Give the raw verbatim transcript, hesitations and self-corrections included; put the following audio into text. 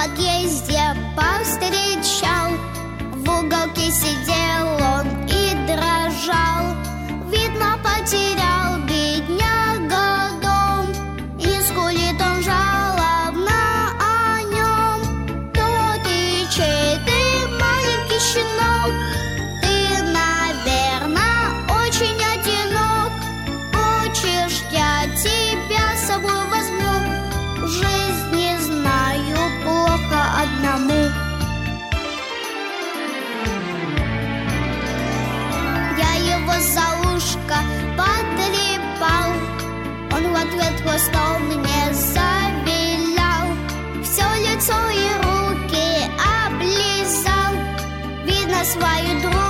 подъезде повстречал. В уголке сидел он и дрожал. Видно, потерял бедняга дом, и скулит он жалобно о нем. Кто ты, чей ты, маленький щенок? Ты, наверное, очень одинок. Хочешь, я тебя с собой возьму? Жизнь не знаю, плохо одному. Я его за ушко потрепал, он в ответ хвостом мне завилял. Все лицо и руки облизал, видно, свою дружбу